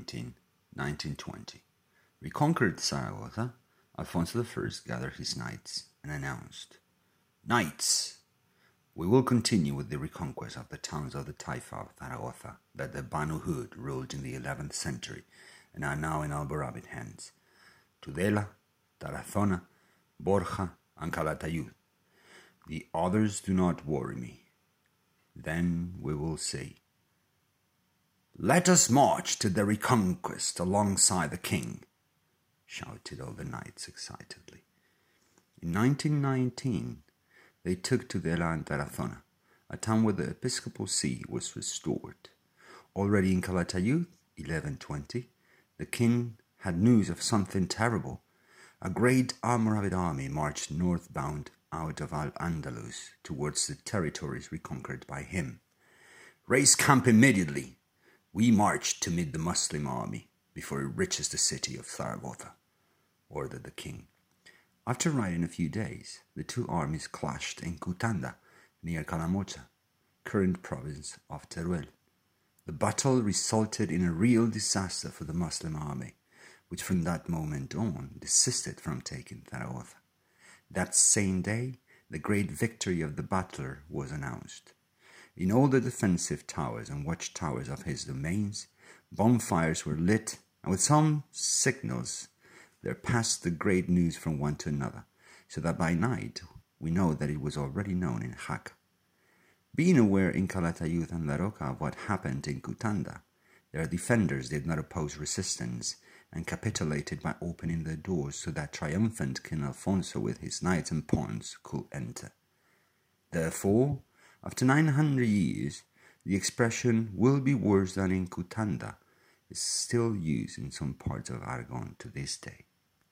19, 1920. Reconquered Zaragoza, Alfonso I gathered his knights and announced, "Knights, we will continue with the reconquest of the towns of the Taifa of Zaragoza that the Banu Hud ruled in the 11th century and are now in Almoravid hands. Tudela, Tarazona, Borja, and Calatayud. The others do not worry me. Then we will say, 'Let us march to the reconquest alongside the king,'" shouted all the knights excitedly. In 1919, they took Tudela and Tarazona, a town where the episcopal see was restored. Already in Calatayud, 1120, the king had news of something terrible. A great Almoravid army marched northbound out of Al-Andalus towards the territories reconquered by him. "Raise camp immediately. We march to meet the Muslim army before it reaches the city of Zaragoza," ordered the king. After riding a few days, the two armies clashed in Cutanda, near Calamocha, current province of Teruel. The battle resulted in a real disaster for the Muslim army, which from that moment on desisted from taking Zaragoza. That same day, the great victory of the battler was announced. In all the defensive towers and watchtowers of his domains, bonfires were lit, and with some signals there passed the great news from one to another, so that by night we know that it was already known in Jaca. Being aware in Calatayud and La Roca of what happened in Cutanda, their defenders did not oppose resistance and capitulated by opening their doors so that triumphant King Alfonso with his knights and pawns could enter. Therefore, after 900 years, the expression "will be worse than in Cutanda" is still used in some parts of Aragon to this day.